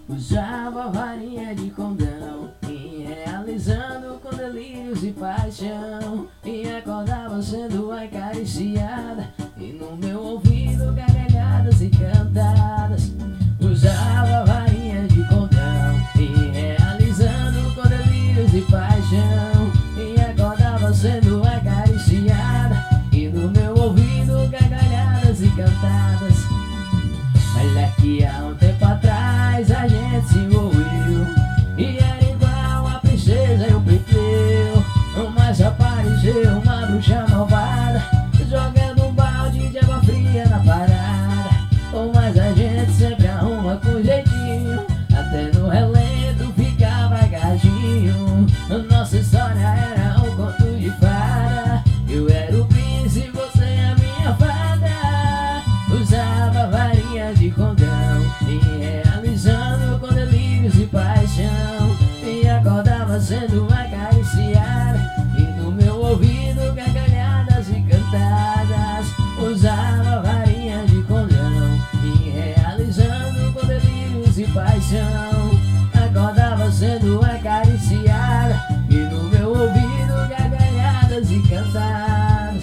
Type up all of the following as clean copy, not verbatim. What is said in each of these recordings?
Usava varinha de condão e realizando com delírios e paixão. E acordava sendo acariciada e no meu ouvido gargalhadas e cantadas. Usava varinha de condão e realizando com delírios e paixão. E acordava sendo acariciada e no meu ouvido gargalhadas e cantadas. Olha que há um tempo atrás a gente se envolveu e era igual a princesa e o Pepeu. Mas apareceu uma bruxa malvada jogando um balde de água fria na parada. Mas a gente sempre arruma com jeitinho, até no relento ficava gadinho. Nossa história era um conto de fada. Eu era o príncipe, você a minha fada. Usava varinha de condão e realizando com delírios e paixão. E acordava sendo acariciada e no meu ouvido gargalhadas e cantadas. Usava varinha de condão e realizando com delírios e paixão. Acordava sendo acariciada e no meu ouvido gargalhadas e cantadas.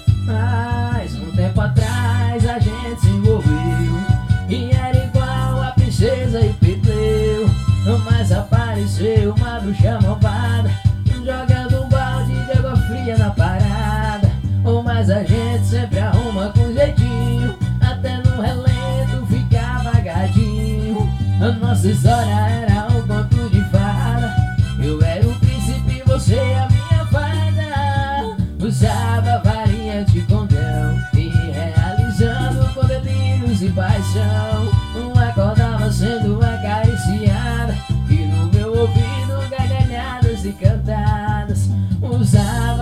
Mas um tempo atrás a gente se envolveu e era igual a princesa e Pepeu. Mas apareceu uma bruxa malvada jogando um balde de água fria na parada. Mas a gente sempre arruma com jeitinho, até no relento ficava gadinho. A nossa história era um conto de fada. Eu era o príncipe, você a minha fada. Usava varinha de condão e realizando com delírios e paixão. Acordava sendo acariciada e no meu ouvido gargalhadas e cantadas. Usava